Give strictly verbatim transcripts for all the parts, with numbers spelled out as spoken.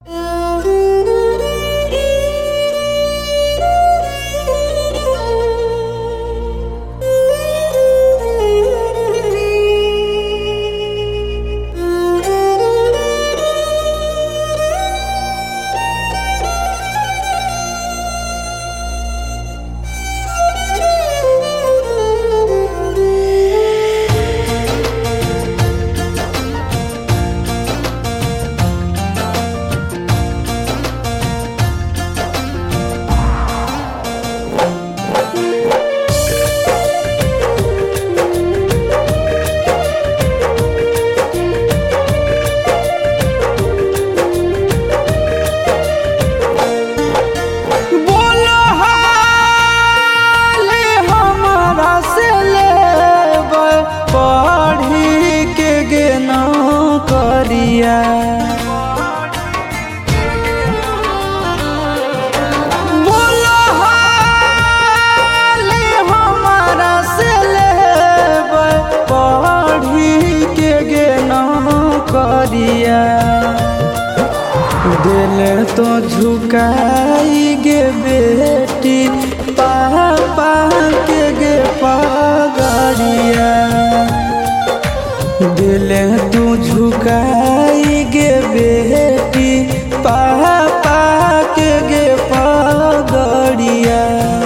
दिल तो झुकाई गे बेटी पापा के गे पगड़िया। दिल तो झुकाई गे बेटी पापा के गे पगड़िया।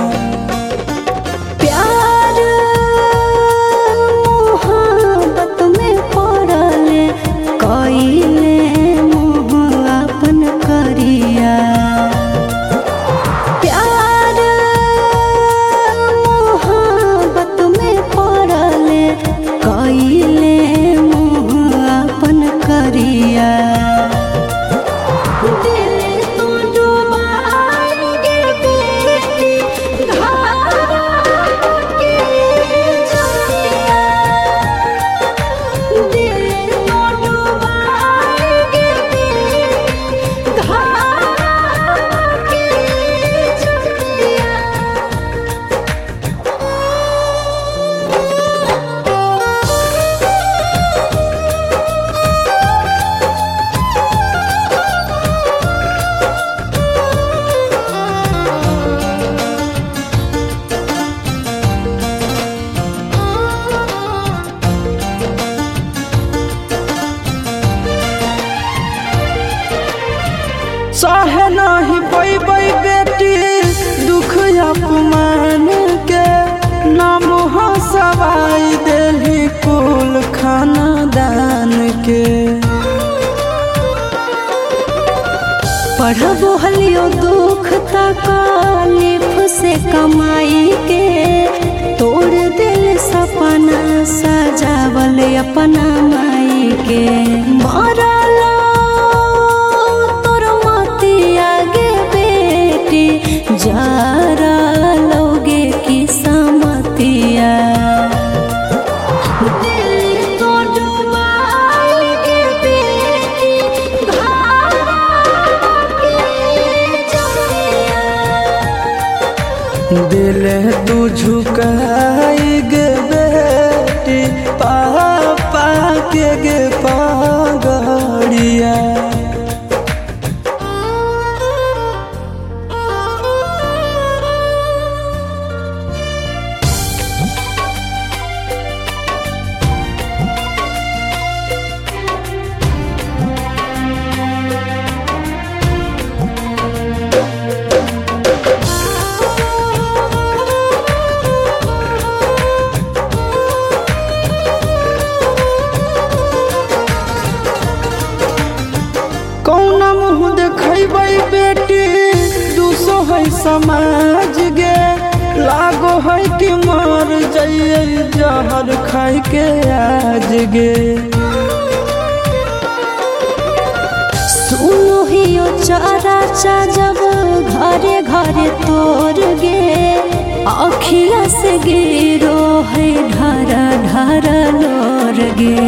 सहे नहीं पैबै बेटी दुख अपमान के, नाम हंसवाई देली कुल खानदान के। पढ़बो हलियो दुख तकलीफ से कमाई के, तोड़ दिल सपना सजावल अपना माई के। मरला जारा लोगे की समतिया। दिल तो डुबाई गे बेटी घारा के जरिया। दिल तू झुकाई गे बेटी पापा के गे पगड़िया। कौना मुँह देखेबै बेटी दूसो है समाज गे, लागो है कि मर जाइए जहर खाई के आज गे। सुनो हियो चारा चा जब घरे घरे तोर गे, अखिया से गिरो है ढारा ढारा लोर गे।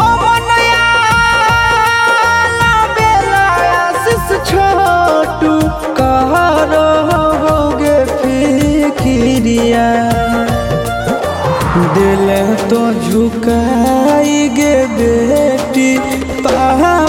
छोटू कहारो होगे फिक्रिया। दिल तो झुकाई गे बेटी पा